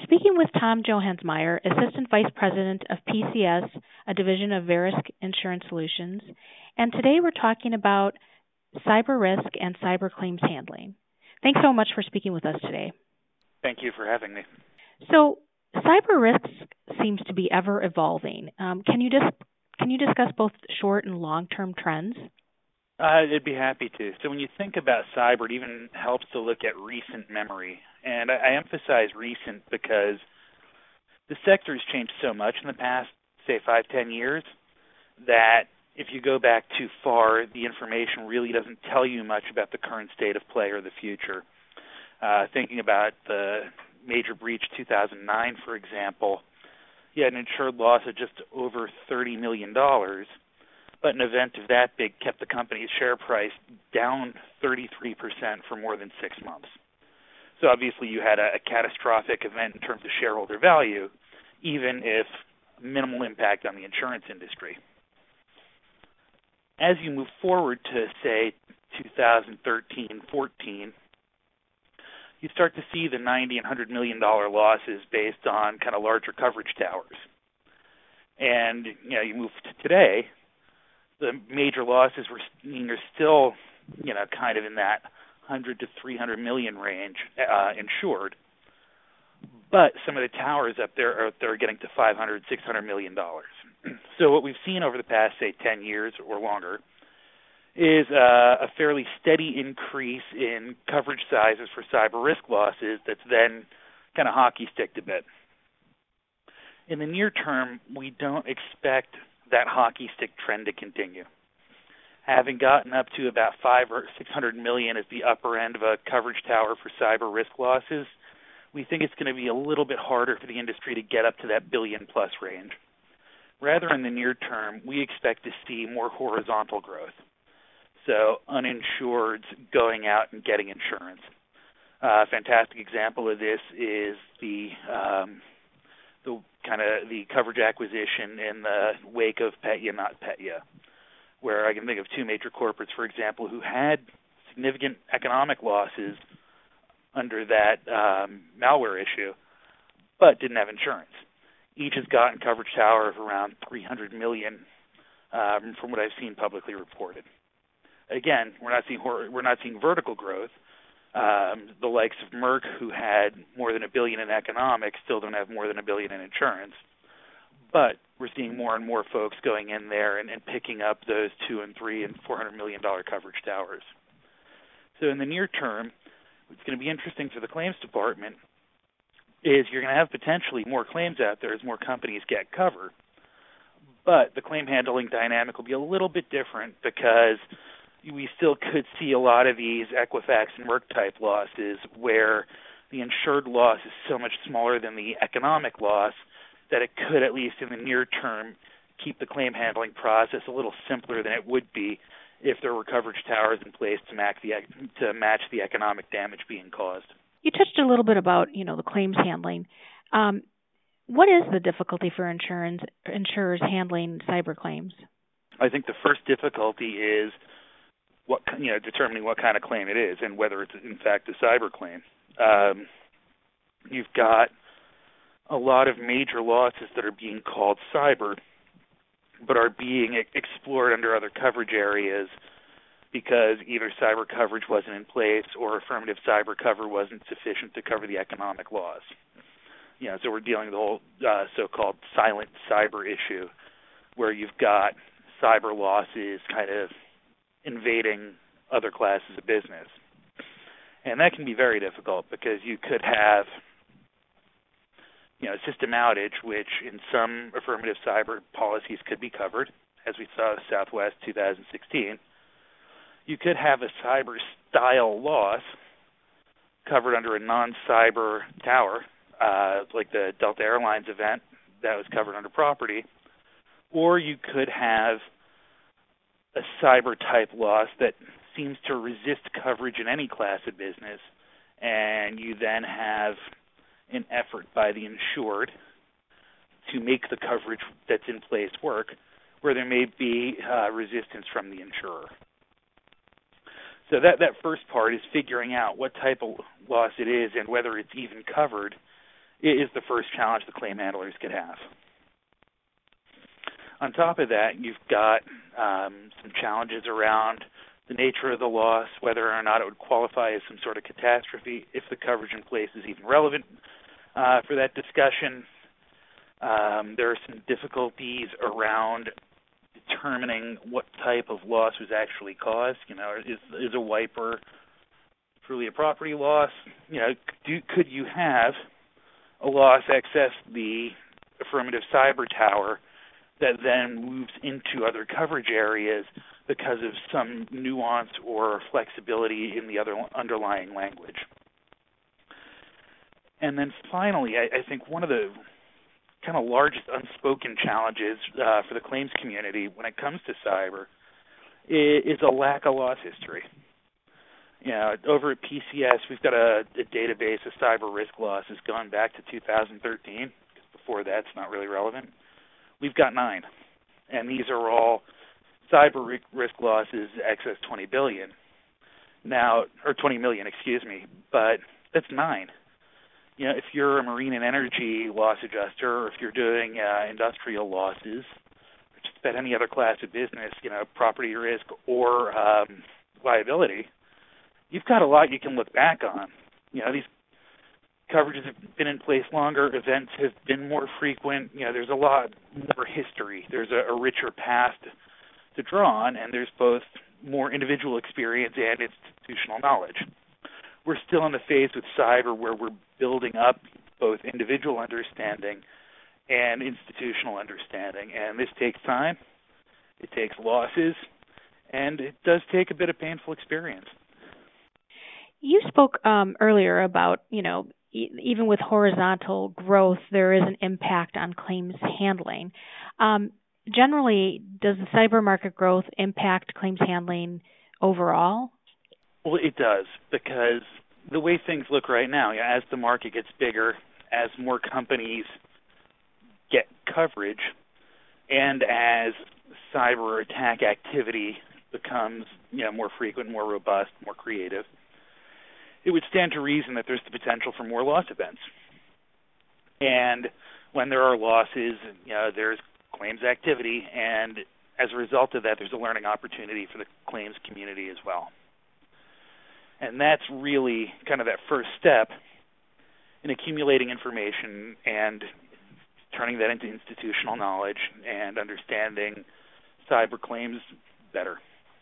speaking with Tom Johansmeyer, Assistant Vice President of PCS, a division of Verisk Insurance Solutions. And today we're talking about cyber risk and cyber claims handling. Thanks so much for speaking with us today. Thank you for having me. So, cyber risk seems to be ever evolving. Can you discuss both short and long-term trends? I'd be happy to. So when you think about cyber, it even helps to look at recent memory. And I emphasize recent because the sector has changed so much in the past, say, 5-10 years, that if you go back too far, the information really doesn't tell you much about the current state of play or the future. Thinking about the major breach 2009, for example, you had an insured loss of just over $30 million. But an event of that big kept the company's share price down 33% for more than 6 months. So obviously you had a catastrophic event in terms of shareholder value, even if minimal impact on the insurance industry. As you move forward to, say, 2013-14, you start to see the $90 and $100 million losses based on kind of larger coverage towers. And you move to today, the major losses we're seeing are still, kind of in that 100 to 300 million range insured. But some of the towers up there are getting to 500, 600 million dollars. So what we've seen over the past, say, 10 years or longer is a fairly steady increase in coverage sizes for cyber risk losses that's then kind of hockey sticked a bit. In the near term, we don't expect that hockey stick trend to continue. Having gotten up to about 500 or 600 million as the upper end of a coverage tower for cyber risk losses, we think it's going to be a little bit harder for the industry to get up to that billion-plus range. Rather, in the near term, we expect to see more horizontal growth. So uninsureds going out and getting insurance. A fantastic example of this is the coverage acquisition in the wake of Petya, not Petya, where I can think of two major corporates, for example, who had significant economic losses under that malware issue, but didn't have insurance. Each has gotten coverage tower of around 300 million from what I've seen publicly reported. Again, we're not seeing vertical growth. The likes of Merck, who had more than $1 billion in economics, still don't have more than $1 billion in insurance. But we're seeing more and more folks going in there and picking up those $200 and $300 and $400 million coverage towers. So in the near term, what's going to be interesting for the claims department is you're going to have potentially more claims out there as more companies get cover. But the claim handling dynamic will be a little bit different because we still could see a lot of these Equifax and Merck-type losses where the insured loss is so much smaller than the economic loss that it could, at least in the near term, keep the claim handling process a little simpler than it would be if there were coverage towers in place to match the economic damage being caused. You touched a little bit about, the claims handling. What is the difficulty for insurers handling cyber claims? I think the first difficulty is determining what kind of claim it is and whether it's in fact a cyber claim. You've got a lot of major losses that are being called cyber, but are being explored under other coverage areas because either cyber coverage wasn't in place or affirmative cyber cover wasn't sufficient to cover the economic loss. So we're dealing with the whole so-called silent cyber issue, where you've got cyber losses kind of invading other classes of business. And that can be very difficult because you could have a system outage, which in some affirmative cyber policies could be covered, as we saw with Southwest 2016. You could have a cyber-style loss covered under a non-cyber tower, like the Delta Airlines event that was covered under property, or you could have a cyber-type loss that seems to resist coverage in any class of business, and you then have an effort by the insured to make the coverage that's in place work, where there may be resistance from the insurer. So that first part is figuring out what type of loss it is and whether it's even covered, is the first challenge the claim handlers could have. On top of that, you've got some challenges around the nature of the loss, whether or not it would qualify as some sort of catastrophe, if the coverage in place is even relevant for that discussion. There are some difficulties around determining what type of loss was actually caused. Is a wiper truly a property loss? Could you have a loss access the affirmative cyber tower that then moves into other coverage areas because of some nuance or flexibility in the other underlying language? And then finally, I think one of the kind of largest unspoken challenges for the claims community when it comes to cyber is a lack of loss history. Over at PCS, we've got a database of cyber risk losses going back to 2013. Before that, it's not really relevant. We've got 9, and these are all cyber risk losses excess 20 billion. Now, or 20 million, excuse me, but that's 9. If you're a marine and energy loss adjuster, or if you're doing industrial losses, or just about any other class of business, property risk or liability, you've got a lot you can look back on. These coverages have been in place longer, events have been more frequent, there's a lot more history. There's a richer past to draw on, and there's both more individual experience and institutional knowledge. We're still in the phase with cyber where we're building up both individual understanding and institutional understanding, and this takes time, it takes losses, and it does take a bit of painful experience. You spoke earlier about, even with horizontal growth, there is an impact on claims handling. Generally, does the cyber market growth impact claims handling overall? Well, it does, because the way things look right now, as the market gets bigger, as more companies get coverage, and as cyber attack activity becomes more frequent, more robust, more creative, it would stand to reason that there's the potential for more loss events. And when there are losses, there's claims activity, and as a result of that, there's a learning opportunity for the claims community as well. And that's really kind of that first step in accumulating information and turning that into institutional knowledge and understanding cyber claims better.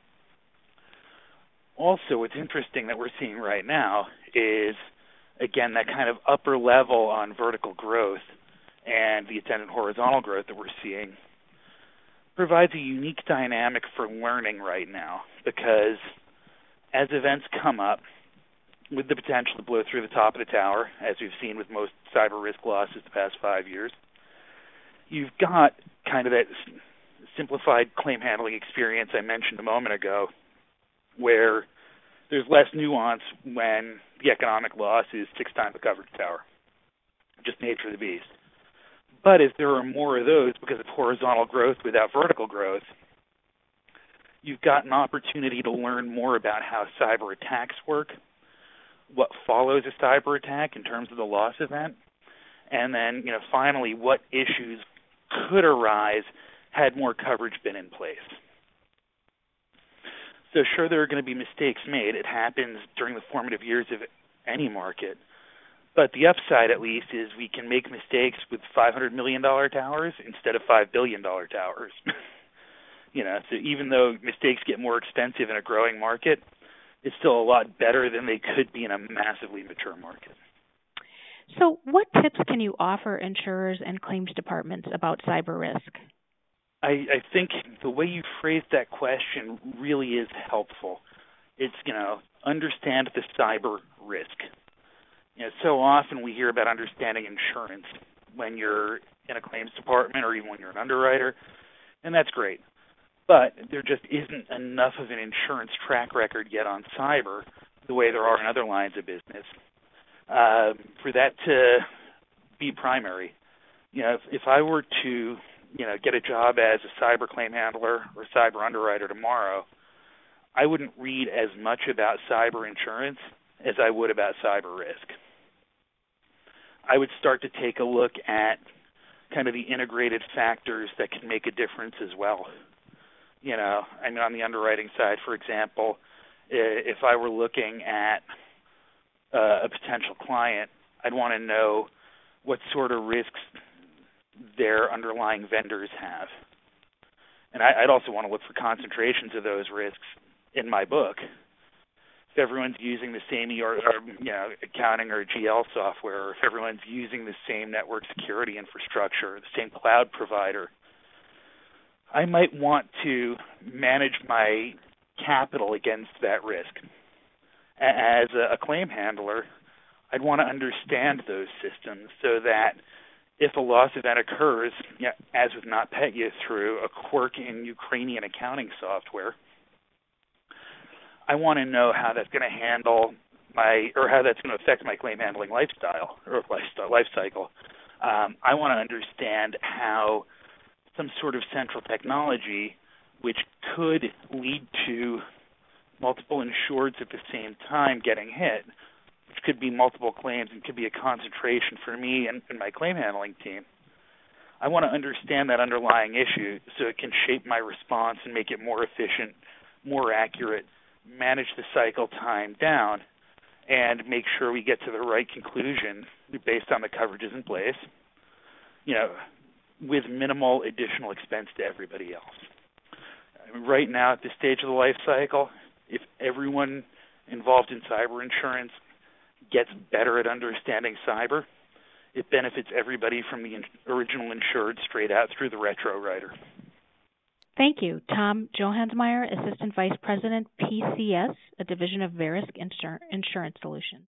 Also, what's interesting that we're seeing right now is, again, that kind of upper level on vertical growth and the attendant horizontal growth that we're seeing provides a unique dynamic for learning right now, because as events come up with the potential to blow through the top of the tower, as we've seen with most cyber risk losses the past 5 years, you've got kind of that simplified claim handling experience I mentioned a moment ago, where there's less nuance when the economic loss is 6 times the coverage tower. Just nature of the beast. But if there are more of those because of horizontal growth without vertical growth, you've got an opportunity to learn more about how cyber attacks work, what follows a cyber attack in terms of the loss event, and then, finally, what issues could arise had more coverage been in place. So sure, there are going to be mistakes made. It happens during the formative years of any market. But the upside, at least, is we can make mistakes with $500 million towers instead of $5 billion towers. So even though mistakes get more expensive in a growing market, it's still a lot better than they could be in a massively mature market. So what tips can you offer insurers and claims departments about cyber risk? I think the way you phrased that question really is helpful. It's, understand the cyber risk. So often we hear about understanding insurance when you're in a claims department or even when you're an underwriter, and that's great. But there just isn't enough of an insurance track record yet on cyber the way there are in other lines of business for that to be primary. If I were to get a job as a cyber claim handler or cyber underwriter tomorrow, I wouldn't read as much about cyber insurance as I would about cyber risk. I would start to take a look at kind of the integrated factors that can make a difference as well. I mean, on the underwriting side, for example, if I were looking at a potential client, I'd want to know what sort of risks their underlying vendors have. And I'd also want to look for concentrations of those risks in my book. If everyone's using the same accounting or GL software, or if everyone's using the same network security infrastructure, the same cloud provider, I might want to manage my capital against that risk. As a claim handler, I'd want to understand those systems so that if a loss event occurs, as with NotPetya through a quirk in Ukrainian accounting software, I want to know how that's going to handle how that's going to affect my claim handling life cycle. I want to understand how some sort of central technology, which could lead to multiple insureds at the same time getting hit, which could be multiple claims and could be a concentration for me and my claim handling team. I want to understand that underlying issue so it can shape my response and make it more efficient, more accurate, manage the cycle time down, and make sure we get to the right conclusion based on the coverages in place, with minimal additional expense to everybody else. Right now, at this stage of the life cycle, if everyone involved in cyber insurance gets better at understanding cyber, it benefits everybody from the original insured straight out through the retro writer. Thank you. Tom Johansmeyer, Assistant Vice President, PCS, a division of Verisk Insurance Solutions.